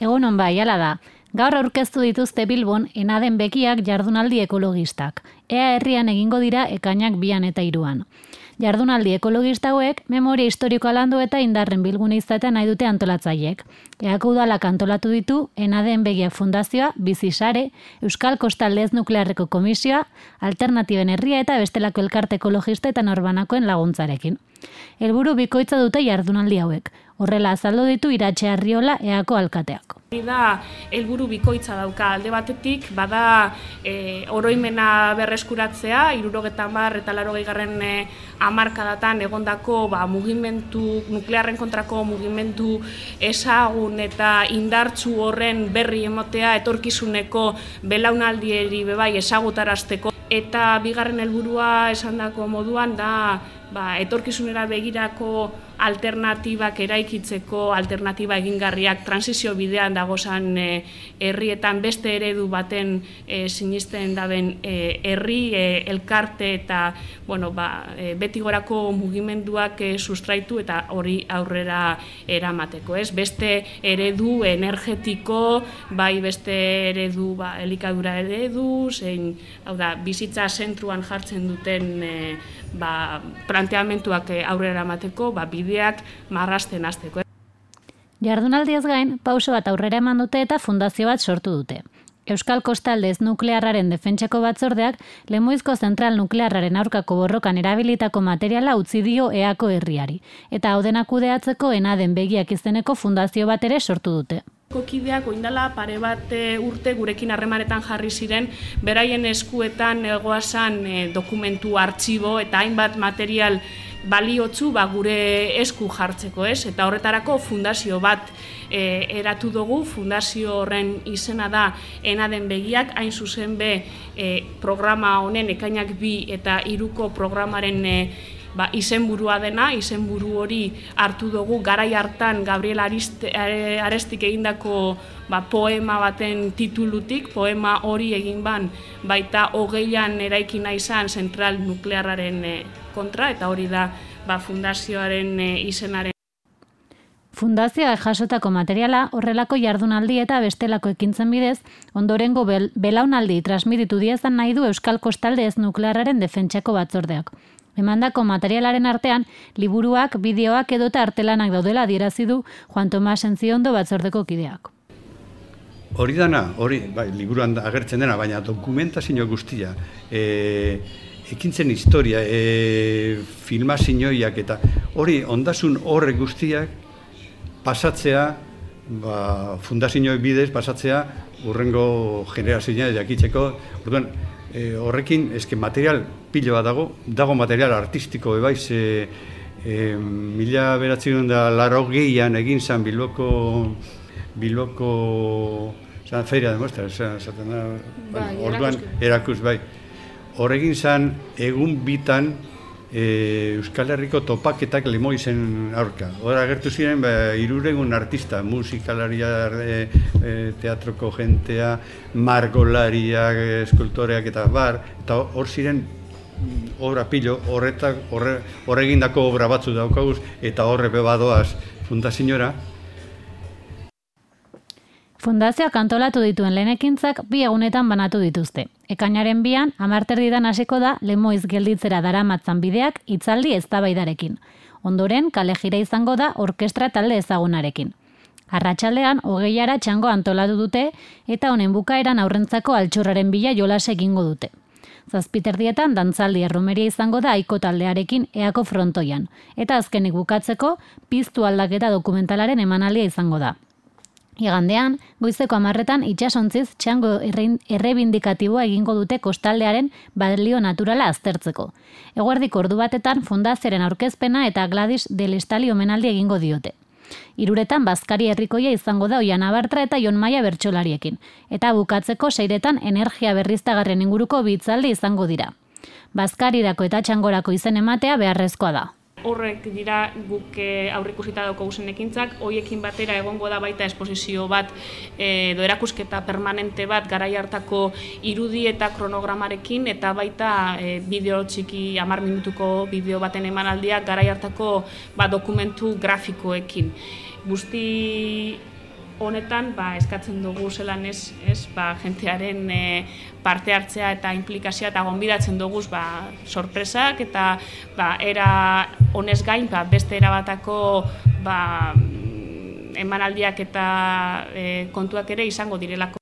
Egunon bai, hala da. Gaur aurkeztu dituzte Bilbon Enaden begiak jardunaldi ekologistak. Ea herrian egingo dira ekainak 2 eta 3. Jardunaldi ekologista hauek memoria historikoa landu eta indarren bilgune izatea nahi dute antolatzaileek. Eako udalak antolatu ditu Enaden begiak fundazioa, Bizisare, Euskal Kostalde Ez Nuklearreko Komisioa, Alternatiben Herria eta bestelako elkarte ekologista eta norbanakoen laguntzarekin. Helburu bikoitza dute jardunaldi hauek. Horrela azaldu ditu Iratxe Arriola Eako alkateak. Da helburu bikoitza dauka alde batetik, bada oroimena berreskuratzea, 70 eta 80 hamarkadatan egondako mugimendu nuklearren kontrako mugimendu ezagun eta indartsu horren berri ematea etorkizuneko belaunaldieri bebai ezagutarazteko. Eta bigarren helburua esandako moduan da etorkizunera begirako alternatibak eraikitzeko, alternatiba egingarriak transizio bidean dagozan herrietan beste eredu baten sinisten daben herri, elkarte eta beti gorako mugimenduak sustraitu eta hori aurrera eramateko. Beste eredu energetiko, beste eredu elikadura eredu, zein bizitza zentruan jartzen duten planteamentuak aurrera emateko, bideak marrasten hasteko. Jardunaldiaz gain, pauso bat aurrera eman dute eta fundazio bat sortu dute. Euskal Kostalde Ez Nuklearraren Defentsako Batzordeak Lemoizko zentral nuklearraren aurkako borrokan erabilitako materiala utzi dio Eako herriari, eta hau dena kudeatzeko Enaden begiak izeneko fundazio bat ere sortu dute. Kideak oindala pare bat urte gurekin harremanetan jarri ziren, beraien eskuetan egoazan dokumentu, artxibo eta hainbat material baliotzu gure esku jartzeko, eta horretarako fundazio bat eratu dugu. Fundazio horren izena da Enaden begiak, hain zuzen programa honen ekainak 2 eta 3ko programaren izenburua dena, izenburu hori hartu dugu garai hartan Gabriel Arestik egindako poema baten titulutik, poema hori egin baita 20an eraikina izan zentral nuklearraren kontra, eta hori da fundazioaren izenaren. Fundazioa jasotako materiala horrelako jardunaldi eta bestelako ekintzen bidez, ondorengo belaunaldi transmititu diezan nahi du Euskal Kostalde Ez Nuklearraren Defentsako Batzordeak. Emandako materialaren artean, liburuak, bideoak edota artelanak daudela adierazi du Juan Tomas Entziondo batzordeko kideak. Hori dana, liburuan agertzen dena, baina dokumentazio guztia, ekintzen historia, filmazioiak eta hori ondasun horrek guztiak pasatzea, fundazioa bidez pasatzea urrengo generazioa jakitzeko. Horrekin material pilo bat dago material artistiko ebaiz, 1980an egin zen Bilboko feria de muestras, orduan erakus Horregin zen egun bitan Euskal Herriko topaketak Lemoizen aurka. Hor agertu ziren 300 artista, musikalaria, teatroko jentea, margolariak, eskultoreak eta eta hor ziren obra pilo, horregindako obra batzu daukaguz, eta horre bebadoaz fundazioa. Fundazioak antolatu dituen lehen ekintzak 2 egunetan banatu dituzte. Ekainaren 2an, 10:00 hasiko da Lemoiz gelditzera daramatzan bideak hitzaldi eztabaidarekin. Ondoren, kale jira izango da orkestra talde ezagunarekin. Arratsaldean 20:00 txango antolatu dute eta honen bukaeran aurrentzako altxorraren bila jolas egingo dute. 7:30 dantzaldi erromeria izango da Aiko taldearekin Eako frontoian, eta azkenik bukatzeko piztu aldaketa dokumentalaren emanaldia izango da. Igandean, goizeko 10:00 itsasontziz txango errebindikatiboa egingo dute kostaldearen balio naturala aztertzeko. Eguerdiko ordu batetan fundazioaren aurkezpena eta Gladys del Estali omenaldi egingo diote. 3:00 bazkari herrikoia izango da Oian Abartra eta Jon Maia bertsolariekin, eta bukatzeko 6:00 energia berriztagarrien inguruko hitzaldi izango dira. Bazkarirako eta txangorako izen ematea beharrezkoa da. Horrek dira guk aurreikusita daukaguzen ekintzak, horiekin batera egongo da baita esposizio bat edo erakusketa permanente bat garai hartako irudi eta kronogramarekin, eta baita bideo txiki 10 minutuko bideo baten emanaldiak garai hartako dokumentu grafikoekin. Guzti honetan eskatzen dugu zelan jentearen parte hartzea eta implikazioa eta gonbidatzen dugu sorpresak eta era honez gain beste erabatako emanaldiak eta kontuak ere izango direlako.